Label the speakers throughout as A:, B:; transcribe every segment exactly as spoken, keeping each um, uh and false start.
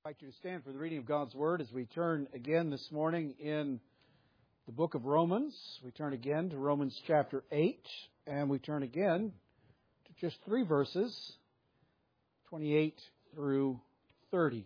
A: I'd like you to stand for the reading of God's Word as we turn again this morning in the book of Romans. We turn again to Romans chapter eight, and we turn again to just three verses, twenty-eight through thirty.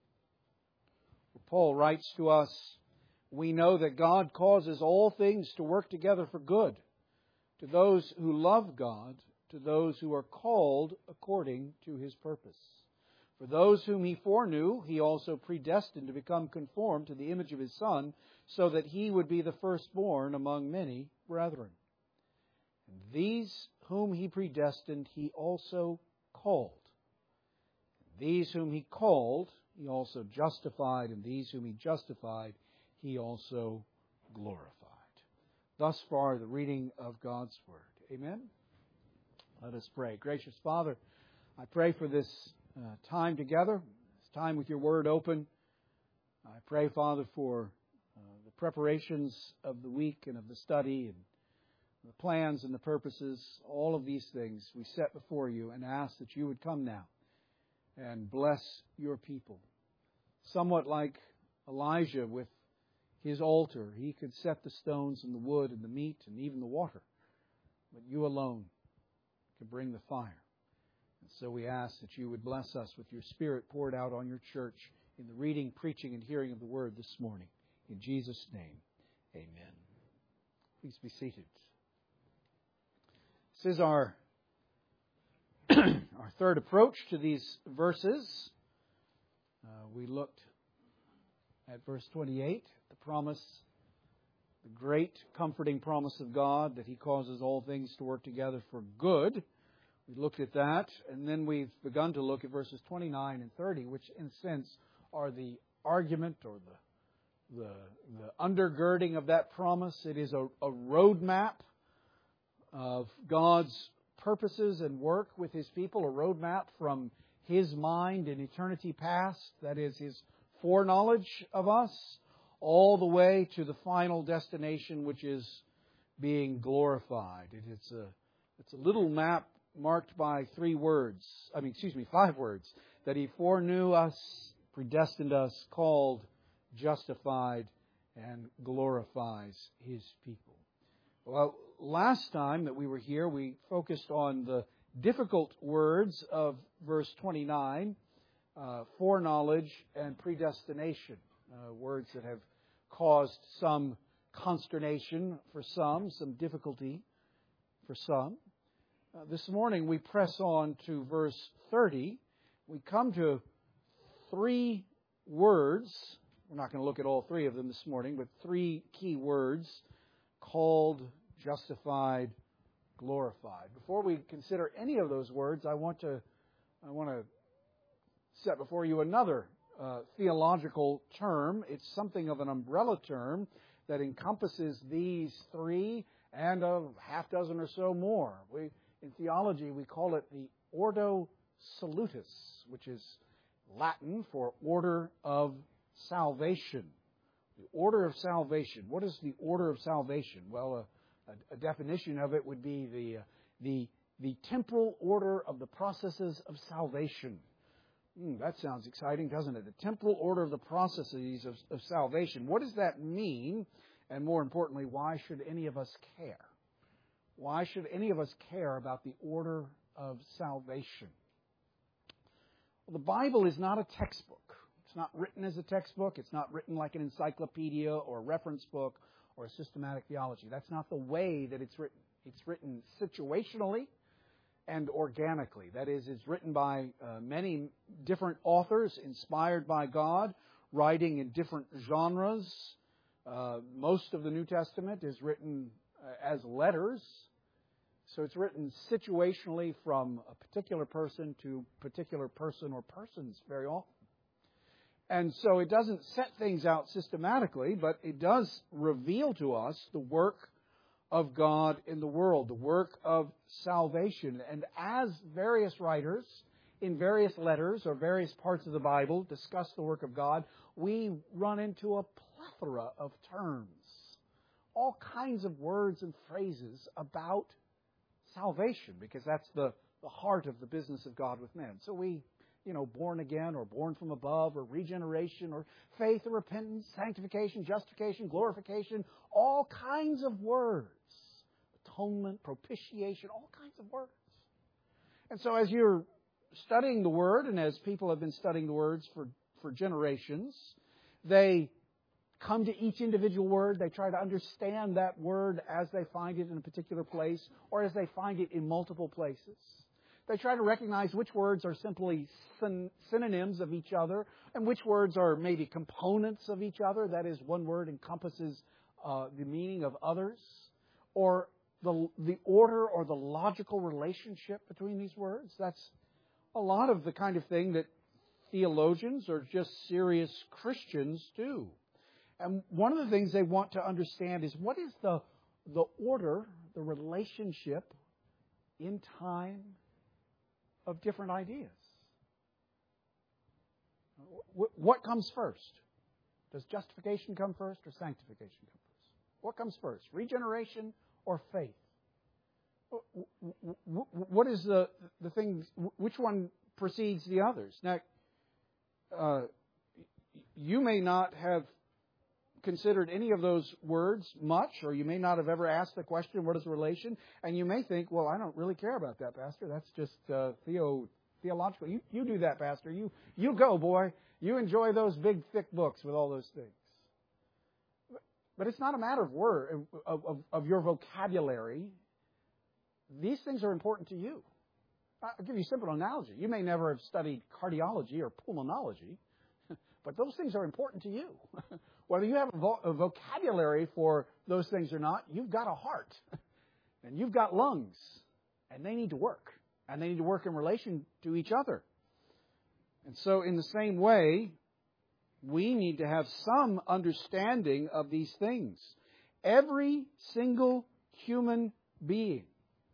A: Paul writes to us, "We know that God causes all things to work together for good, to those who love God, to those who are called according to His purpose. For those whom He foreknew, He also predestined to become conformed to the image of His Son, so that He would be the firstborn among many brethren. And these whom He predestined, He also called. And these whom He called, He also justified. And these whom He justified, He also glorified." Thus far, the reading of God's Word. Amen? Let us pray. Gracious Father, I pray for this Uh, time together, this time with your Word open. I pray, Father, for uh, the preparations of the week and of the study and the plans and the purposes, all of these things we set before you and ask that you would come now and bless your people. Somewhat like Elijah with his altar, he could set the stones and the wood and the meat and even the water, but you alone can bring the fire. And so we ask that you would bless us with your Spirit poured out on your church in the reading, preaching, and hearing of the Word this morning. In Jesus' name, amen. Please be seated. This is our, our third approach to these verses. Uh, we looked at verse twenty-eight, the promise, the great comforting promise of God that He causes all things to work together for good. We looked at that, and then we've begun to look at verses twenty-nine and thirty, which in a sense are the argument or the, the, the undergirding of that promise. It is a, a roadmap of God's purposes and work with His people, a roadmap from His mind in eternity past, that is His foreknowledge of us, all the way to the final destination, which is being glorified. It, it's a it's a little map marked by three words, I mean, excuse me, five words, that He foreknew us, predestined us, called, justified, and glorifies His people. Well, last time that we were here, we focused on the difficult words of verse twenty-nine, uh, foreknowledge and predestination, uh, words that have caused some consternation for some, some difficulty for some. Uh, this morning we press on to verse thirty. We come to three words. We're not going to look at all three of them this morning, but three key words: called, justified, glorified. Before we consider any of those words, I want to I want to set before you another uh, theological term. It's something of an umbrella term that encompasses these three and a half dozen or so more. We In theology, we call it the Ordo Salutis, which is Latin for order of salvation. The order of salvation. What is the order of salvation? Well, a, a, a definition of it would be the, uh, the, the temporal order of the processes of salvation. Mm, that sounds exciting, doesn't it? The temporal order of the processes of, of salvation. What does that mean? And more importantly, why should any of us care? Why should any of us care about the order of salvation? Well, the Bible is not a textbook. It's not written as a textbook. It's not written like an encyclopedia or a reference book or a systematic theology. That's not the way that it's written. It's written situationally and organically. That is, it's written by uh, many different authors inspired by God, writing in different genres. Uh, most of the New Testament is written as letters. So it's written situationally from a particular person to particular person or persons very often. And so it doesn't set things out systematically, but it does reveal to us the work of God in the world, the work of salvation. And as various writers in various letters or various parts of the Bible discuss the work of God, we run into a plethora of terms, all kinds of words and phrases about salvation, because that's the, the heart of the business of God with men. So we you know, born again or born from above or regeneration or faith or repentance, sanctification, justification, glorification, all kinds of words. Atonement, propitiation, all kinds of words. And so as you're studying the Word, and as people have been studying the words for, for generations, they come to each individual word. They try to understand that word as they find it in a particular place or as they find it in multiple places. They try to recognize which words are simply syn- synonyms of each other and which words are maybe components of each other. That is, one word encompasses uh, the meaning of others, or the, the order or the logical relationship between these words. That's a lot of the kind of thing that theologians or just serious Christians do. And one of the things they want to understand is what is the, the order, the relationship in time of different ideas. What comes first? Does justification come first or sanctification come first? What comes first? Regeneration or faith? What is the, the thing, which one precedes the others? Now, uh, you may not have considered any of those words much, or you may not have ever asked the question, what is the relation? And you may think, well, I don't really care about that, Pastor. That's just uh, theo theological. You, you do that, Pastor. You, you go, boy. You enjoy those big, thick books with all those things. But it's not a matter of word, of, of, of your vocabulary. These things are important to you. I'll give you a simple analogy. You may never have studied cardiology or pulmonology, but those things are important to you. Whether you have a, vo- a vocabulary for those things or not, you've got a heart, and you've got lungs, and they need to work, and they need to work in relation to each other. And so in the same way, we need to have some understanding of these things. Every single human being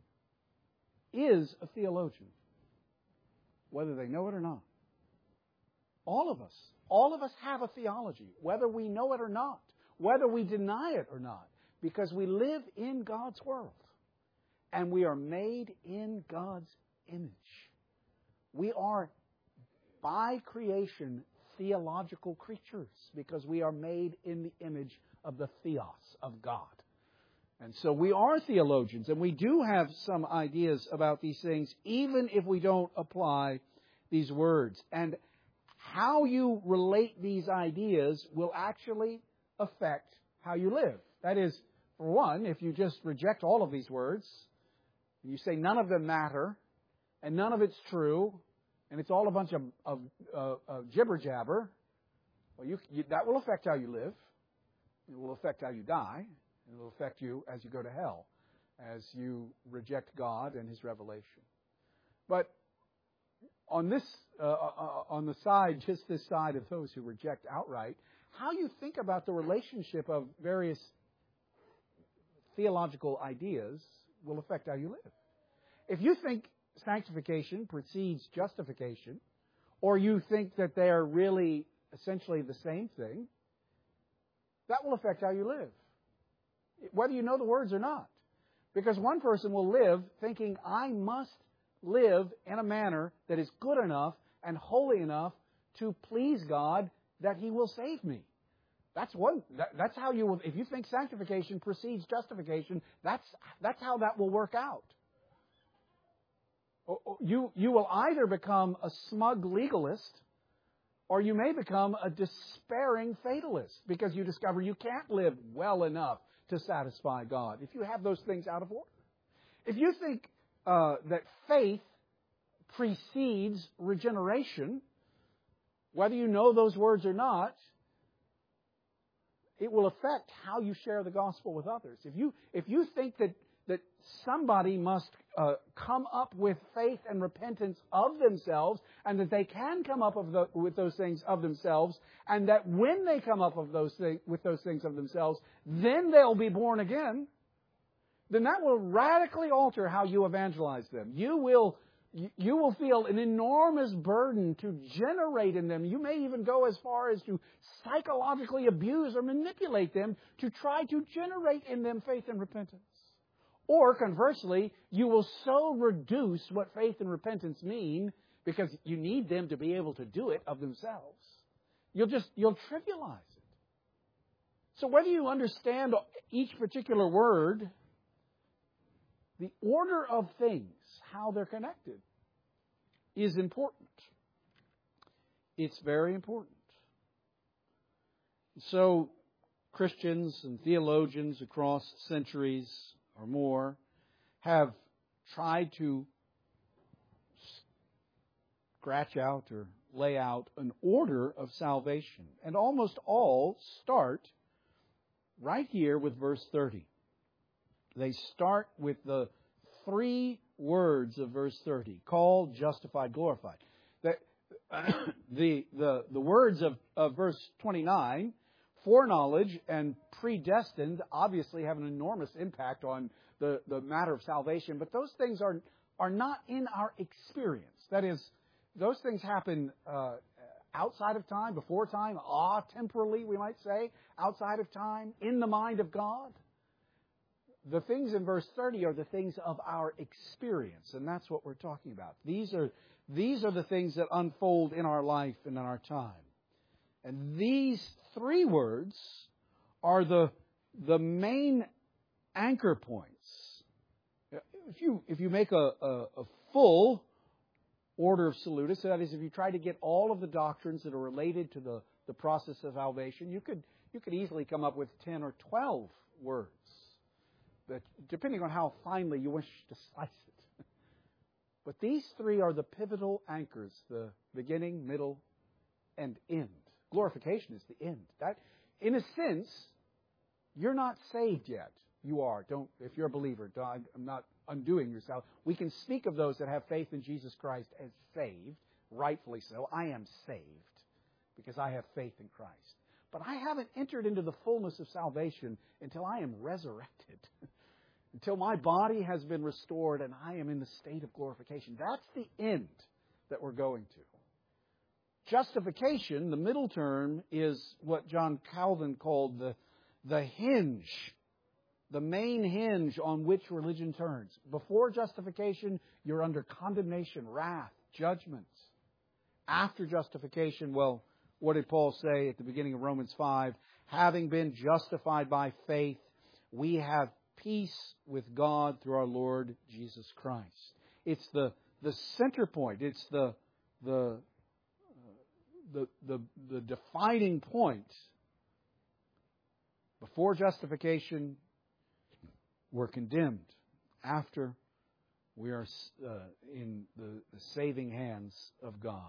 A: is a theologian, whether they know it or not. All of us. All of us have a theology, whether we know it or not, whether we deny it or not, because we live in God's world, and we are made in God's image. We are, by creation, theological creatures, because we are made in the image of the theos, of God. And so we are theologians, and we do have some ideas about these things, even if we don't apply these words. And how you relate these ideas will actually affect how you live. That is, for one, if you just reject all of these words, and you say none of them matter, and none of it's true, and it's all a bunch of, of, uh, of jibber-jabber, well, you, you, that will affect how you live. It will affect how you die. And it will affect you as you go to hell, as you reject God and His revelation. But on this, uh, uh, on the side, just this side of those who reject outright, how you think about the relationship of various theological ideas will affect how you live. If you think sanctification precedes justification, or you think that they are really essentially the same thing, that will affect how you live, whether you know the words or not. Because one person will live thinking, I must live in a manner that is good enough and holy enough to please God that He will save me. That's one. That, that's how you will. If you think sanctification precedes justification, that's that's how that will work out. You you will either become a smug legalist, or you may become a despairing fatalist because you discover you can't live well enough to satisfy God if you have those things out of order. If you think uh, that faith precedes regeneration, whether you know those words or not, it will affect how you share the gospel with others. If you if you think that that somebody must uh, come up with faith and repentance of themselves, and that they can come up of the, with those things of themselves, and that when they come up of those thing, with those things of themselves, then they'll be born again, then that will radically alter how you evangelize them. You will you will feel an enormous burden to generate in them. You may even go as far as to psychologically abuse or manipulate them to try to generate in them faith and repentance. Or conversely, you will so reduce what faith and repentance mean because you need them to be able to do it of themselves. You'll just, you'll trivialize it. So whether you understand each particular word, the order of things, how they're connected, is important. It's very important. So Christians and theologians across centuries or more have tried to scratch out or lay out an order of salvation. And almost all start right here with verse thirty. They start with the three words of verse thirty. Called, justified, glorified. The, the, the, the words of, of verse twenty-nine, foreknowledge and predestined, obviously have an enormous impact on the, the matter of salvation. But those things are, are not in our experience. That is, those things happen uh, outside of time, before time, ah, temporally, we might say, outside of time, in the mind of God. The things in verse thirty are the things of our experience, and that's what we're talking about. These are, these are the things that unfold in our life and in our time. And these three words are the, the main anchor points. If you, if you make a, a, a full order of salutis, that is, if you try to get all of the doctrines that are related to the, the process of salvation, you could, you could easily come up with ten or twelve words, that, depending on how finely you wish to slice it. But these three are the pivotal anchors, the beginning, middle, and end. Glorification is the end. That, in a sense, you're not saved yet. You are. Don't, if you're a believer, don't, I'm not undoing yourself. We can speak of those that have faith in Jesus Christ as saved, rightfully so. I am saved because I have faith in Christ. But I haven't entered into the fullness of salvation until I am resurrected, until my body has been restored and I am in the state of glorification. That's the end that we're going to. Justification, the middle term, is what John Calvin called the, the hinge, the main hinge on which religion turns. Before justification, you're under condemnation, wrath, judgment. After justification, well, what did Paul say at the beginning of Romans five? Having been justified by faith, we have peace with God through our Lord Jesus Christ. It's the, the center point. It's the, the, the, the, the defining point. Before justification, we're condemned. After, we are uh, in the, the saving hands of God.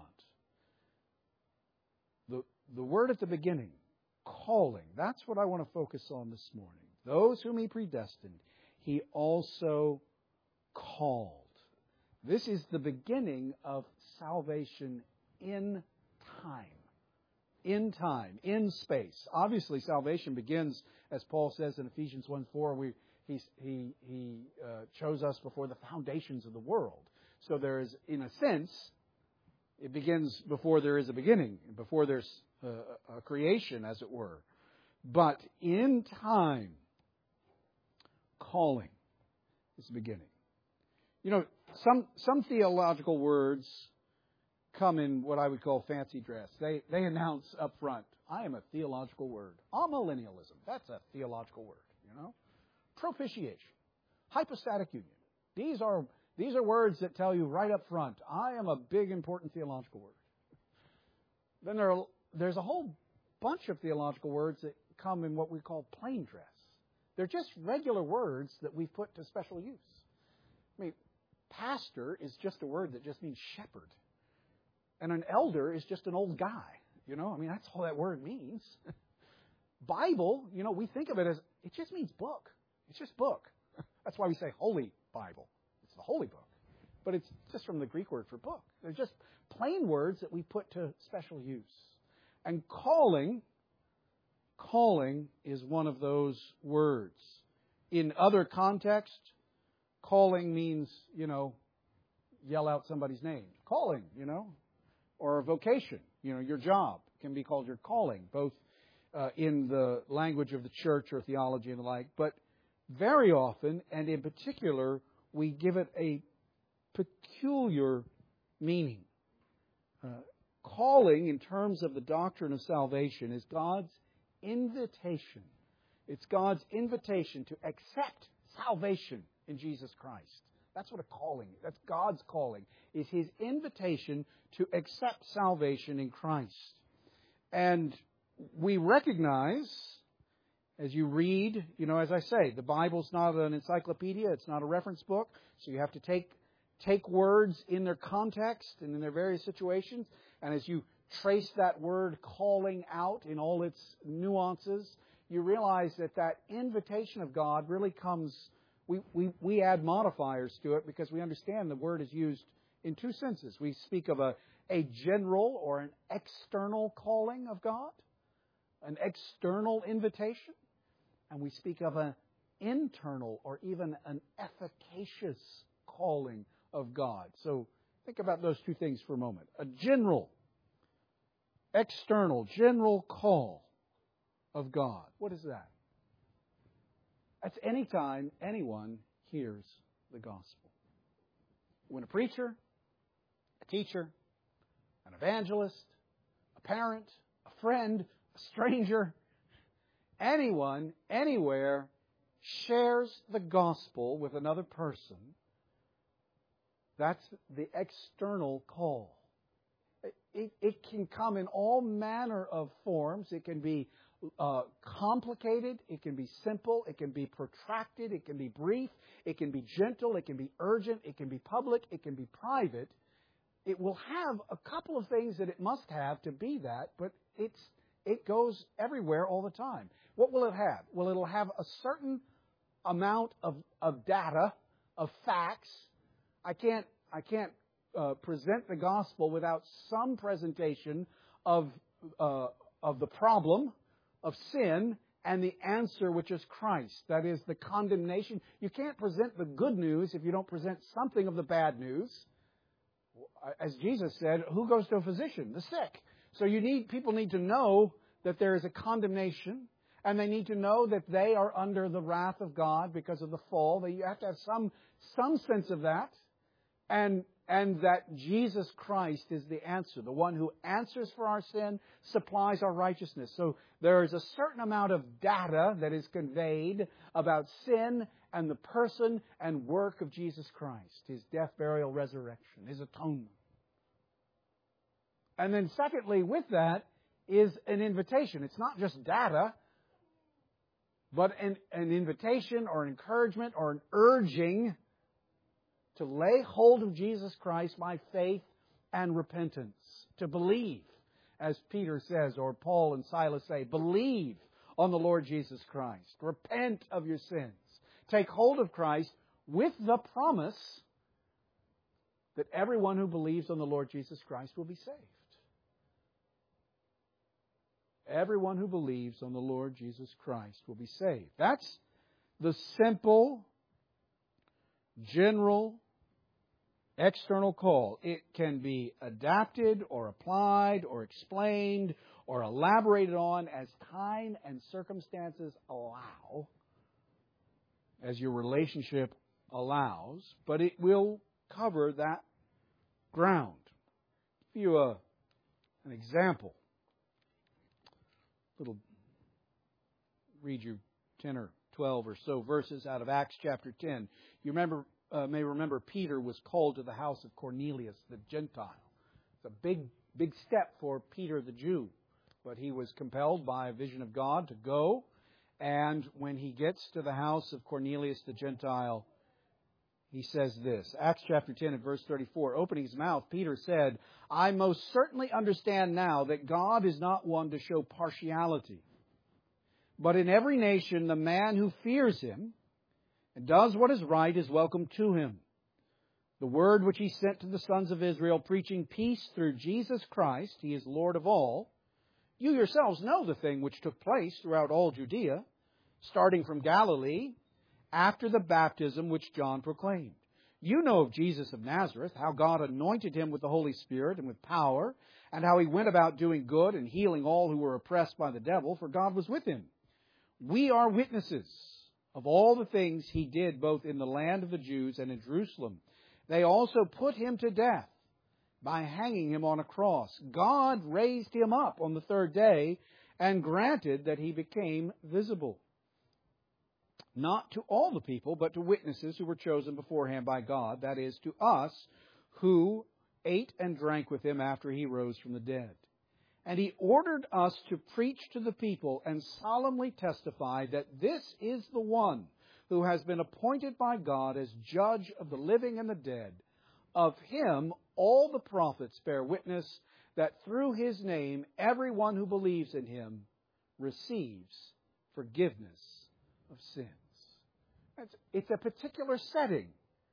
A: The, the word at the beginning, calling, that's what I want to focus on this morning. Those whom He predestined, He also called. This is the beginning of salvation in time. In time, in space. Obviously, salvation begins, as Paul says in Ephesians one four, we, he, he, he uh, chose us before the foundations of the world. So there is, in a sense, it begins before there is a beginning, before there's a, a creation, as it were. But in time, calling is the beginning. You know, some some theological words come in what I would call fancy dress. They they announce up front, I am a theological word. Amillennialism, that's a theological word, you know. Propitiation, hypostatic union. These are these are words that tell you right up front, I am a big, important theological word. Then there are, there's a whole bunch of theological words that come in what we call plain dress. They're just regular words that we've put to special use. I mean, pastor is just a word that just means shepherd. And an elder is just an old guy. You know, I mean, that's all that word means. Bible, you know, we think of it as, it just means book. It's just book. That's why we say Holy Bible. It's the Holy Book. But it's just from the Greek word for book. They're just plain words that we put to special use. And calling, calling is one of those words. In other contexts, calling means, you know, yell out somebody's name. Calling, you know, or a vocation, you know, your job can be called your calling, both uh, in the language of the church or theology and the like. But very often, and in particular, we give it a peculiar meaning. Uh, calling, in terms of the doctrine of salvation, is God's invitation. It's God's invitation to accept salvation in Jesus Christ. That's what a calling is. That's God's calling, is His invitation to accept salvation in Christ. And we recognize, as you read, you know, as I say, the Bible's not an encyclopedia, it's not a reference book, so you have to take take words in their context and in their various situations. And as you trace that word calling out in all its nuances, you realize that that invitation of God really comes, we, we, we add modifiers to it because we understand the word is used in two senses. We speak of a, a general or an external calling of God, an external invitation, and we speak of an internal or even an efficacious calling of God. So think about those two things for a moment. A general, external, general call of God. What is that? That's any time anyone hears the gospel. When a preacher, a teacher, an evangelist, a parent, a friend, a stranger, anyone, anywhere shares the gospel with another person, that's the external call. It, it, it can come in all manner of forms. It can be uh, complicated. It can be simple. It can be protracted. It can be brief. It can be gentle. It can be urgent. It can be public. It can be private. It will have a couple of things that it must have to be that, but it's it goes everywhere all the time. What will it have? Well, it'll have a certain amount of, of data, of facts. I can't I can't uh, present the gospel without some presentation of uh, of the problem of sin and the answer, which is Christ. That is the condemnation. You can't present the good news if you don't present something of the bad news. As Jesus said, who goes to a physician? The sick. So you need people need to know that there is a condemnation, and they need to know that they are under the wrath of God because of the fall. You have to have some some sense of that. And, and that Jesus Christ is the answer. The one who answers for our sin, supplies our righteousness. So there is a certain amount of data that is conveyed about sin and the person and work of Jesus Christ. His death, burial, resurrection. His atonement. And then secondly, with that, is an invitation. It's not just data, but an, an invitation or an encouragement or an urging to lay hold of Jesus Christ by faith and repentance. To believe, as Peter says, or Paul and Silas say, believe on the Lord Jesus Christ. Repent of your sins. Take hold of Christ with the promise that everyone who believes on the Lord Jesus Christ will be saved. Everyone who believes on the Lord Jesus Christ will be saved. That's the simple, general, external call. It can be adapted or applied or explained or elaborated on as time and circumstances allow, as your relationship allows, but it will cover that ground. I'll give you a, an example. Little read you ten or twelve or so verses out of Acts chapter ten. You remember, uh, may remember Peter was called to the house of Cornelius, the Gentile. It's a big, big step for Peter the Jew. But he was compelled by a vision of God to go. And when he gets to the house of Cornelius the Gentile, he says this. Acts chapter ten and verse thirty-four. Opening his mouth, Peter said, I most certainly understand now that God is not one to show partiality. But in every nation, the man who fears Him and does what is right is welcome to Him. The word which He sent to the sons of Israel, preaching peace through Jesus Christ, He is Lord of all. You yourselves know the thing which took place throughout all Judea, starting from Galilee, after the baptism which John proclaimed. You know of Jesus of Nazareth, how God anointed Him with the Holy Spirit and with power, and how He went about doing good and healing all who were oppressed by the devil, for God was with Him. We are witnesses of all the things He did both in the land of the Jews and in Jerusalem. They also put Him to death, by hanging him on a cross. God raised him up on the third day and granted that he became visible. Not to all the people, but to witnesses who were chosen beforehand by God, that is, to us who ate and drank with him after he rose from the dead. And he ordered us to preach to the people and solemnly testify that this is the one who has been appointed by God as judge of the living and the dead. Of him all the prophets bear witness that through his name everyone who believes in him receives forgiveness of sins. It's, it's a particular setting.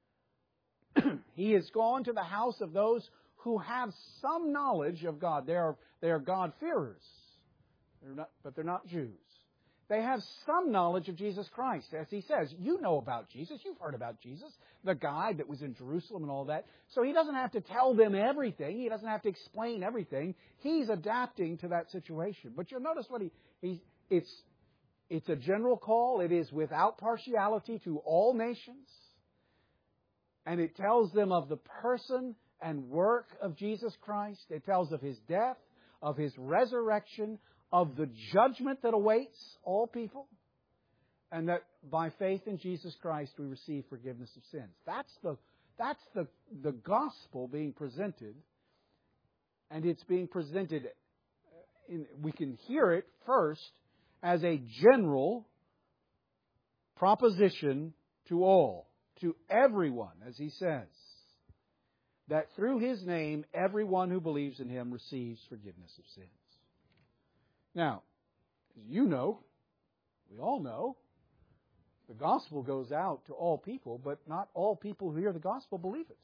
A: He has gone to the house of those who have some knowledge of God. They are, they are God-fearers, they're not, but they're not Jews. They have some knowledge of Jesus Christ. As he says, you know about Jesus. You've heard about Jesus, the guy that was in Jerusalem and all that. So he doesn't have to tell them everything. He doesn't have to explain everything. He's adapting to that situation. But you'll notice what he, he it's, it's a general call. It is without partiality to all nations. And it tells them of the person and work of Jesus Christ. It tells of his death, of his resurrection, of the judgment that awaits all people, and that by faith in Jesus Christ we receive forgiveness of sins. That's the, that's the, the gospel being presented, and it's being presented, in, we can hear it first as a general proposition to all, to everyone, as he says, that through his name everyone who believes in him receives forgiveness of sins. Now, as you know, we all know, the gospel goes out to all people, but not all people who hear the gospel believe it.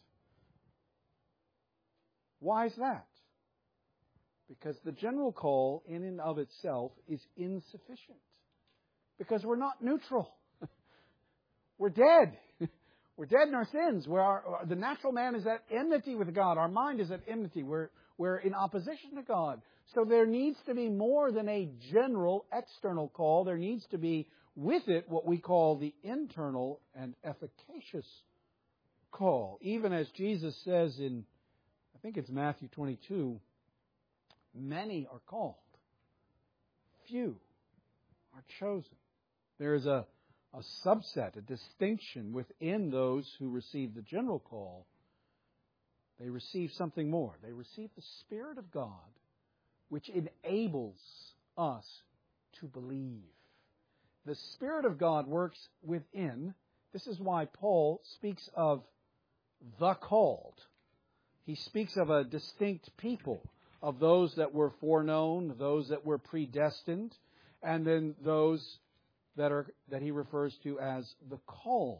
A: Why is that? Because the general call in and of itself is insufficient. Because we're not neutral. We're dead. We're dead in our sins. We're our, the natural man is at enmity with God. Our mind is at enmity. We're, we're in opposition to God. So there needs to be more than a general external call. There needs to be with it what we call the internal and efficacious call. Even as Jesus says in, I think it's Matthew twenty-two, many are called, few are chosen. There is a, a subset, a distinction within those who receive the general call. They receive something more. They receive the Spirit of God, which enables us to believe. The Spirit of God works within. This is why Paul speaks of the called. He speaks of a distinct people, of those that were foreknown, those that were predestined, and then those that are that he refers to as the called.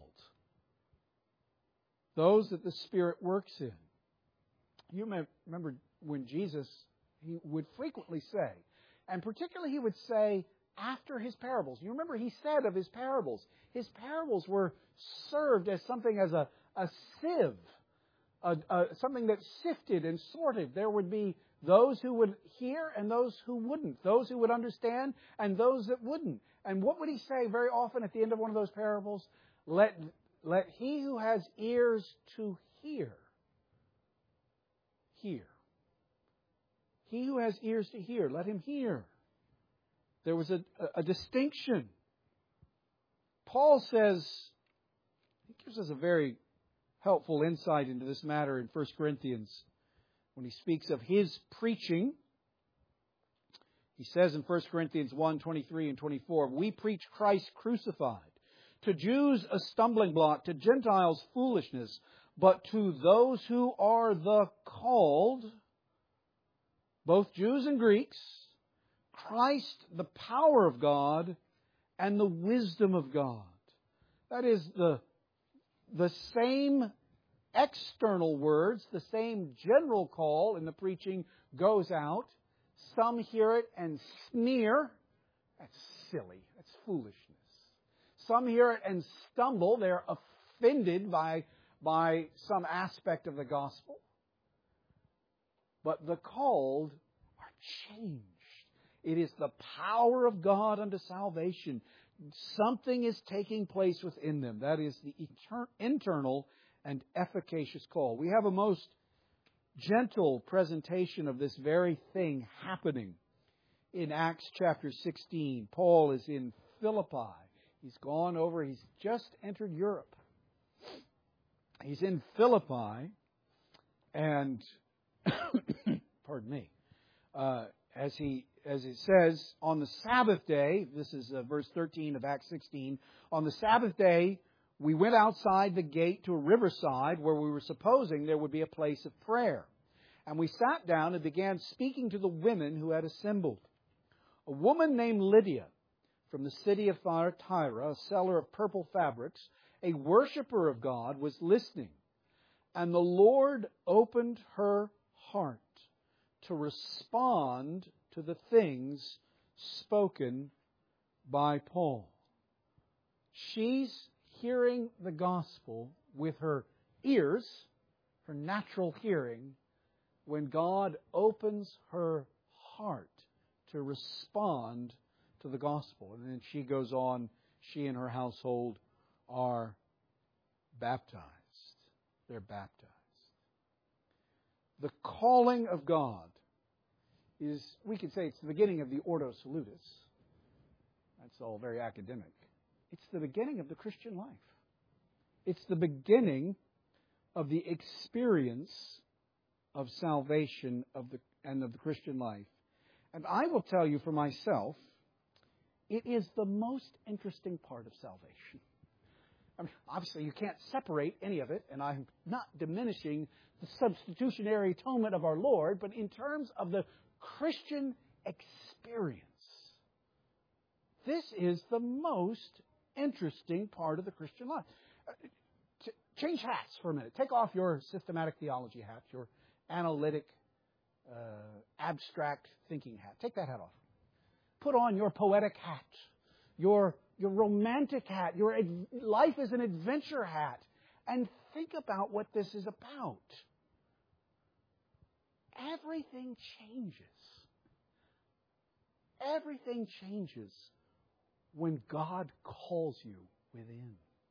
A: Those that the Spirit works in. You may remember when Jesus, he would frequently say, and particularly he would say after his parables. You remember he said of his parables, his parables were served as something as a, a sieve, a, a, something that sifted and sorted. There would be those who would hear and those who wouldn't, those who would understand and those that wouldn't. And what would he say very often at the end of one of those parables? Let, let he who has ears to hear, hear. He who has ears to hear, let him hear. There was a, a, a distinction. Paul says, he gives us a very helpful insight into this matter in First Corinthians when he speaks of his preaching. He says in First Corinthians one, twenty-three and twenty-four, we preach Christ crucified. To Jews a stumbling block, to Gentiles foolishness, but to those who are the called, both Jews and Greeks, Christ, the power of God and the wisdom of God. That is, the, the same external words, the same general call in the preaching goes out. Some hear it and sneer. That's silly. That's foolishness. Some hear it and stumble. They're offended by, by some aspect of the gospel. But the called are changed. It is the power of God unto salvation. Something is taking place within them. That is the etern- internal and efficacious call. We have a most gentle presentation of this very thing happening in Acts chapter sixteen. Paul is in Philippi. He's gone over, he's just entered Europe. He's in Philippi, and, pardon me, uh, as he as it says, on the Sabbath day, this is uh, verse thirteen of Acts sixteen, on the Sabbath day, we went outside the gate to a riverside where we were supposing there would be a place of prayer. And we sat down and began speaking to the women who had assembled. A woman named Lydia, from the city of Thyatira, a seller of purple fabrics, a worshiper of God, was listening. And the Lord opened her heart to respond to the things spoken by Paul. She's hearing the gospel with her ears, her natural hearing, when God opens her heart to respond to the gospel. And then she goes on, she and her household are baptized. They're baptized. The calling of God is, we could say it's the beginning of the Ordo Salutis. That's all very academic. It's the beginning of the Christian life. It's the beginning of the experience of salvation of the and of the Christian life. And I will tell you for myself, it is the most interesting part of salvation. I mean, obviously, you can't separate any of it, and I'm not diminishing the substitutionary atonement of our Lord, but in terms of the Christian experience, this is the most interesting part of the Christian life. Uh, t- change hats for a minute. Take off your systematic theology hat, your analytic, uh, abstract thinking hat. Take that hat off. Put on your poetic hat, your your romantic hat, your ad- life is an adventure hat, and think about what this is about. Everything changes. Everything changes when God calls you within.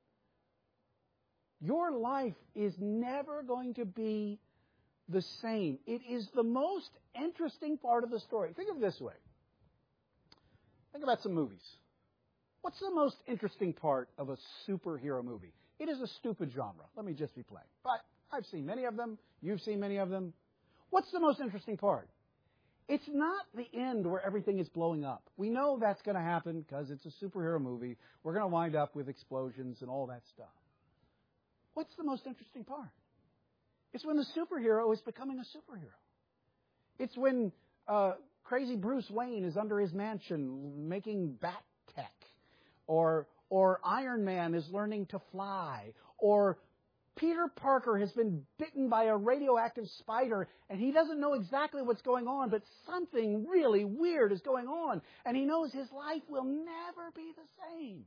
A: Your life is never going to be the same. It is the most interesting part of the story. Think of it this way. Think about some movies. What's the most interesting part of a superhero movie? It is a stupid genre. Let me just be plain. But I've seen many of them. You've seen many of them. What's the most interesting part? It's not the end where everything is blowing up. We know that's going to happen because it's a superhero movie. We're going to wind up with explosions and all that stuff. What's the most interesting part? It's when the superhero is becoming a superhero. It's when uh, crazy Bruce Wayne is under his mansion making bat tech. Or, or Iron Man is learning to fly. Or Peter Parker has been bitten by a radioactive spider and he doesn't know exactly what's going on, but something really weird is going on. And he knows his life will never be the same.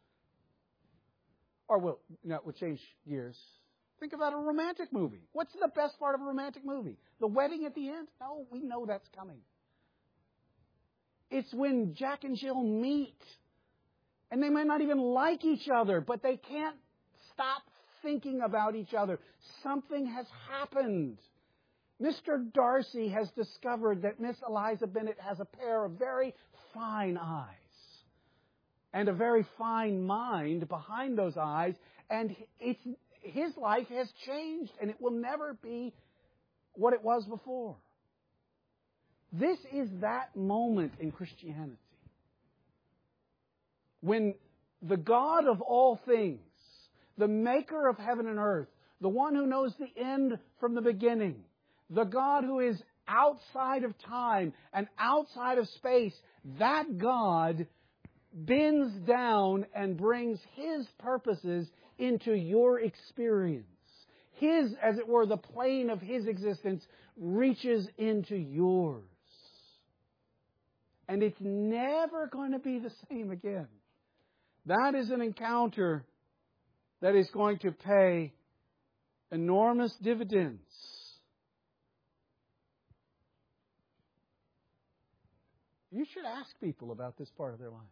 A: Or we'll, no, we'll change gears. Think about a romantic movie. What's the best part of a romantic movie? The wedding at the end? No, we know that's coming. It's when Jack and Jill meet. And they might not even like each other, but they can't stop thinking about each other. Something has happened. Mister Darcy has discovered that Miss Eliza Bennett has a pair of very fine eyes and a very fine mind behind those eyes, and it's, his life has changed, and it will never be what it was before. This is that moment in Christianity when the God of all things, the maker of heaven and earth, the one who knows the end from the beginning, the God who is outside of time and outside of space, that God bends down and brings His purposes into your experience. His, as it were, the plane of His existence reaches into yours. And it's never going to be the same again. That is an encounter that is going to pay enormous dividends. You should ask people about this part of their life.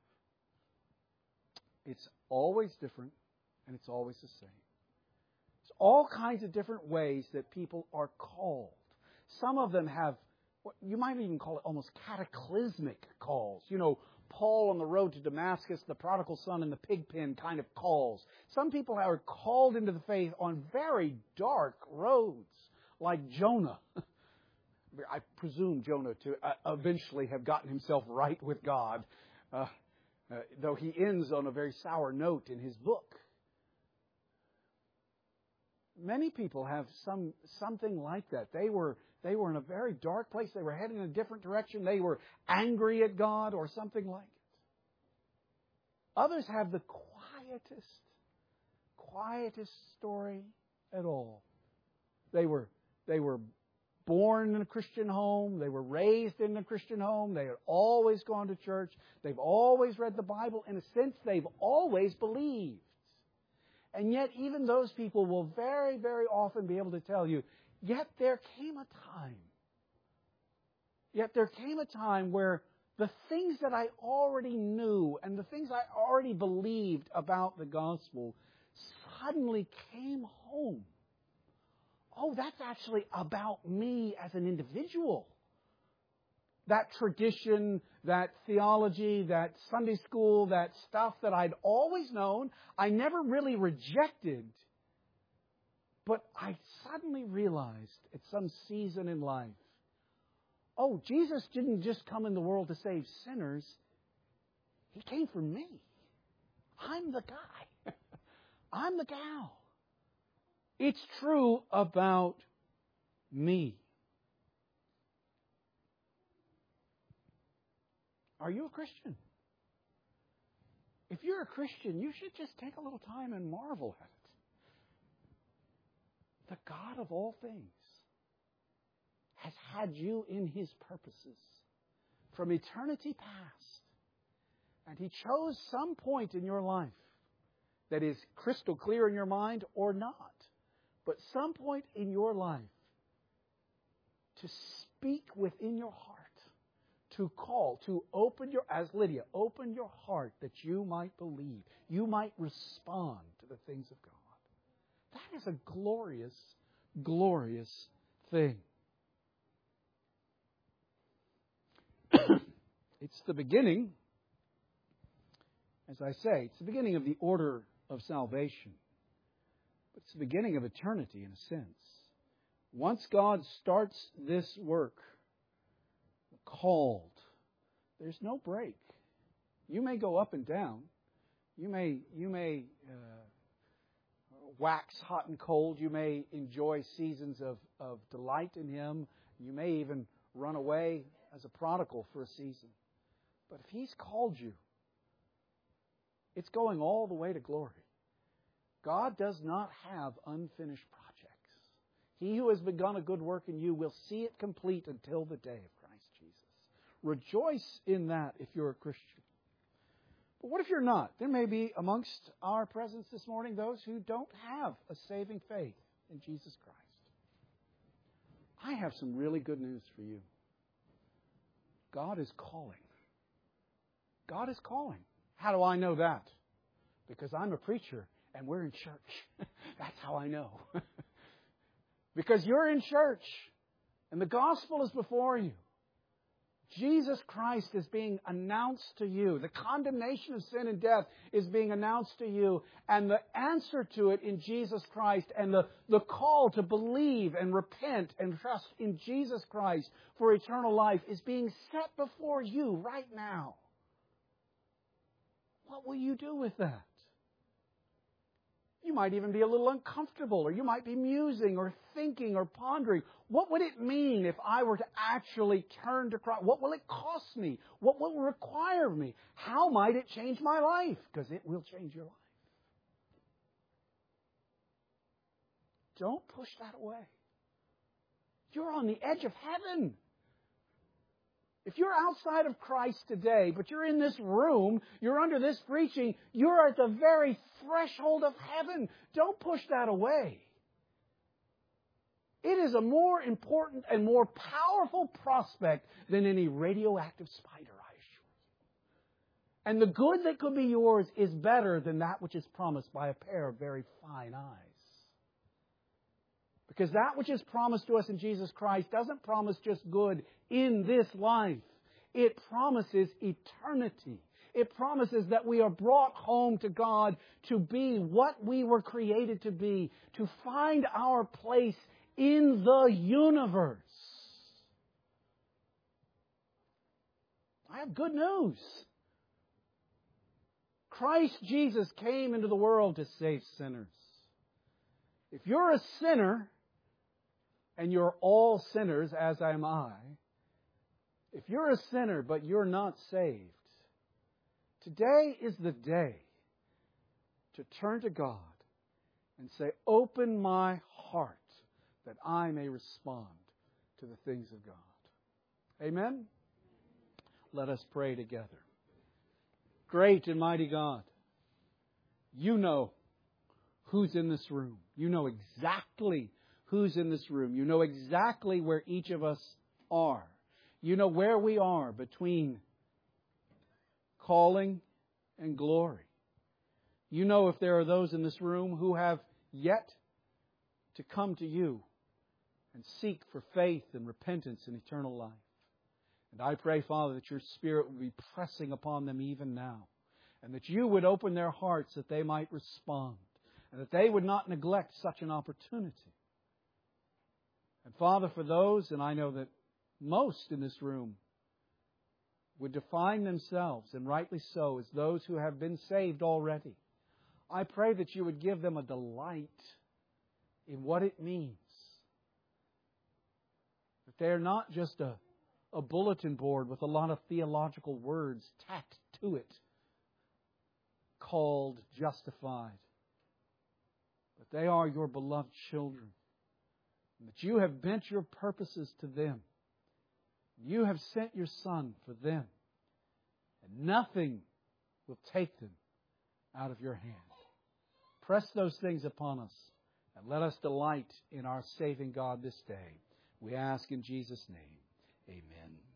A: It's always different, and it's always the same. There's all kinds of different ways that people are called. some of them have, you might even call it almost cataclysmic calls. You know, Paul on the road to Damascus, the prodigal son in the pig pen kind of calls. Some people are called into the faith on very dark roads, like Jonah. I presume Jonah to uh, eventually have gotten himself right with God, uh, uh, though he ends on a very sour note in his book. Many people have some something like that. They were they were in a very dark place. They were heading in a different direction. They were angry at God or something like it. Others have the quietest, quietest story at all. They were they were born in a Christian home. They were raised in a Christian home. They had always gone to church. They've always read the Bible. In a sense, they've always believed. And yet, even those people will very, very often be able to tell you, yet there came a time, yet there came a time where the things that I already knew and the things I already believed about the gospel suddenly came home. Oh, that's actually about me as an individual. That tradition, that theology, that Sunday school, that stuff that I'd always known, I never really rejected. But I suddenly realized at some season in life, oh, Jesus didn't just come in the world to save sinners. He came for me. I'm the guy. I'm the gal. It's true about me. Are you a Christian? If you're a Christian, you should just take a little time and marvel at it. The God of all things has had you in His purposes from eternity past. And He chose some point in your life that is crystal clear in your mind or not, but some point in your life to speak within your heart, to call, to open your, as Lydia, open your heart that you might believe, you might respond to the things of God. That is a glorious, glorious thing. It's the beginning, as I say, it's the beginning of the order of salvation. But it's the beginning of eternity in a sense. Once God starts this work, called, there's no break. You may go up and down. You may you may uh, wax hot and cold. You may enjoy seasons of, of delight in Him. You may even run away as a prodigal for a season. But if He's called you, it's going all the way to glory. God does not have unfinished projects. He who has begun a good work in you will see it complete until the day of Christ Jesus. Rejoice in that if you're a Christian. But what if you're not? There may be amongst our presence this morning those who don't have a saving faith in Jesus Christ. I have some really good news for you. God is calling. God is calling. How do I know that? Because I'm a preacher and we're in church. That's how I know. Because you're in church and the gospel is before you. Jesus Christ is being announced to you. The condemnation of sin and death is being announced to you. And the answer to it in Jesus Christ and the, the call to believe and repent and trust in Jesus Christ for eternal life is being set before you right now. What will you do with that? You might even be a little uncomfortable, or you might be musing or thinking or pondering. What would it mean if I were to actually turn to Christ? What will it cost me? What will it require of me? How might it change my life? Because it will change your life. Don't push that away. You're on the edge of heaven. If you're outside of Christ today, but you're in this room, you're under this preaching, you're at the very threshold of heaven. Don't push that away. It is a more important and more powerful prospect than any radioactive spider, I assure you. And the good that could be yours is better than that which is promised by a pair of very fine eyes. Because that which is promised to us in Jesus Christ doesn't promise just good in this life. It promises eternity. It promises that we are brought home to God to be what we were created to be, to find our place in the universe. I have good news. Christ Jesus came into the world to save sinners. If you're a sinner, and you're all sinners, as am I, if you're a sinner but you're not saved, today is the day to turn to God and say, open my heart that I may respond to the things of God. Amen? Let us pray together. Great and mighty God, You know who's in this room. You know exactly who's in this room. You know exactly where each of us are. You know where we are between calling and glory. You know if there are those in this room who have yet to come to You and seek for faith and repentance and eternal life. And I pray, Father, that Your Spirit would be pressing upon them even now, and that You would open their hearts that they might respond, and that they would not neglect such an opportunity. And Father, for those, and I know that most in this room would define themselves, and rightly so, as those who have been saved already, I pray that You would give them a delight in what it means. That they are not just a, a bulletin board with a lot of theological words tacked to it, called justified. But they are Your beloved children. And that You have bent Your purposes to them. You have sent Your Son for them. And nothing will take them out of Your hand. Press those things upon us, and let us delight in our saving God this day. We ask in Jesus' name. Amen.